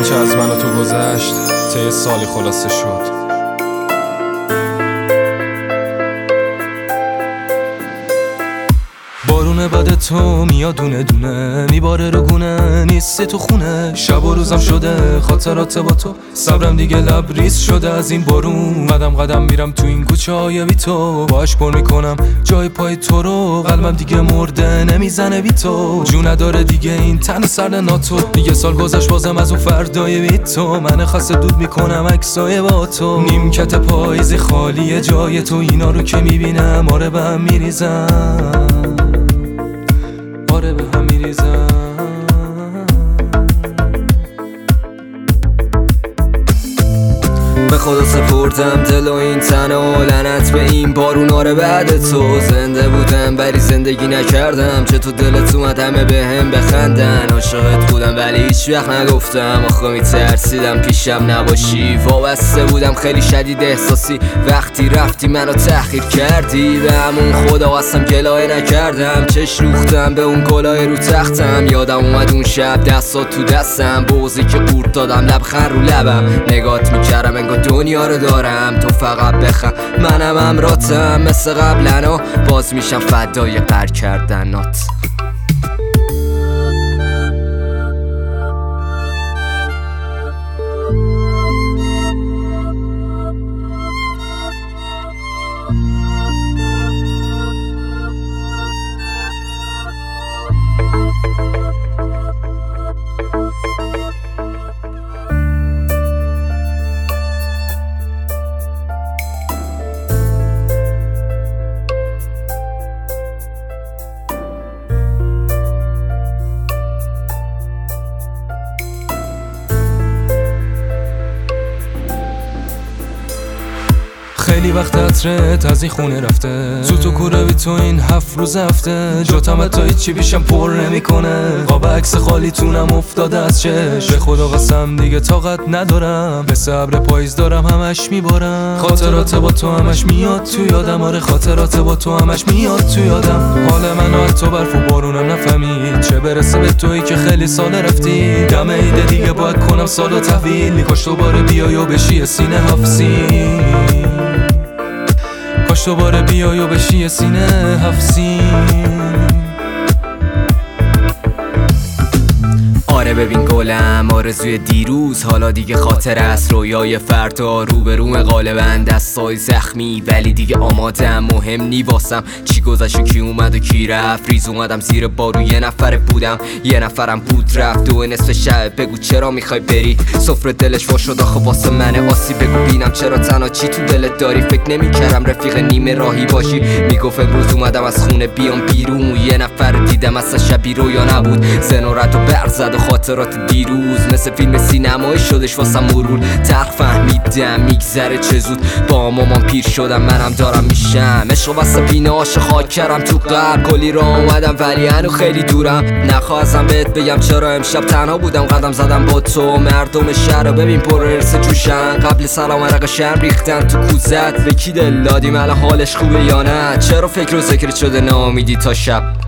آنچه از من و تو گذشت طی سالی خلاصه شد. بارون بعد تو میاد دونه دونه، میباره رو گونه، نیستی تو خونه. شب و روزم شده خاطرات با تو، صبرم دیگه لبریز شده از این بارون. قدم میرم تو این کوچه های بی تو، باش پر میکنم جای پای تو رو. قلبم دیگه مرده نمیزنه بی تو، جو نداره دیگه این تن سرد ناتو. دیگه سال گذشت بازم از اون فردای بی تو، من خاصه دود میکنم عکسای با تو. نیمکت پاییزی خالیه جای تو، اینا رو که میبینم آره به هم میریزم، آره به هم میریزم. به خدا سپردم دل و این تن و لعنت به این بارون. آره بعد تو زنده بودم ولی زندگی نکردم، چه تو دلت اومد همه به هم بخندن. عاشقت بودم ولی هیچ وقت نگفتم، آخه میترسیدم پیشم نباشی. وابسته بودم خیلی شدید احساسی، وقتی رفتی منو تحقیر کردی. به همون خدا قسم گلایه نکردم، چش روختم به اون گلای رو تختم. یادم اومد اون شب دستات تو دستم، بغضی که قورت دادم لبخند رو لبم. نگات میکردم انگار دنیا رو دارم، تو فقط بخند منم امراتم. مثل قبلنا باز میشم فدای قهر کردنات. خیلی وقت عطرت از این خونه رفته، زود تو کوره بی تو این 7 روز هفته. جاتم تا هیچی بیشم پر نمیکنه، قاب عکس خالیتونم افتاده از چشم. به خدا قسم دیگه طاقت ندارم، به صبر پاییز دارم همش میبارم. خاطرات با تو همش میاد تو یادم، آره خاطرات با تو همش میاد تو یادم. حال منو حتی برف و بارونم نفهمید، چه برسه به تویی که خیلی سال رفتی. دم عید دیگه باید کنم سالو تحویل، کاش دوباره بیای و بشی سینه حفظی، کاش دوباره بیای و بشی سینه حفظی. آره ببین گلم آرزوی دیروز حالا دیگه خاطر است، رویای فردا رو به روم غالبا. دستای زخمی ولی دیگه آمادم، مهم نی واسم چی گذشت و کی اومد و کی رفت. ریز اومدم زیر بارو یه نفر بودم، یه نفرم بود رفت. 2 نصف شب بگو چرا میخوای بری، سفره دلش وا شد آخه واسه من آسی. بگو بینم چرا تنها چی تو دلت داری، فکر نمیکردم رفیق نیمه راهی باشی. میگفت امروز اومدم از خونه بیام بیرون، یه نفر دیدم اصلا شبیه رویا نبود. زنورت و برزد و خاطرات دیروز مثل فیلم سینمایی شدش واسم مرور. تلخ فهمیدم میگذره چه زود، با مامان پیر شدم منم دارم میشم. عشق واسه پینه عاشق خاک کردم تو قلب، کلی را اومدم ولی هنو خیلی دورم. نخواستم بهت بگم چرا امشب تنها بودم، قدم زدم با تو. مردم شهر رو ببین پر ارث جوشن، قبل سلام عرق شرم ریختن تو کوزت. به کی دل دادیم الان حالش خوبه یا نه، چرا فکر و ذکر شده ناامیدی تا شب.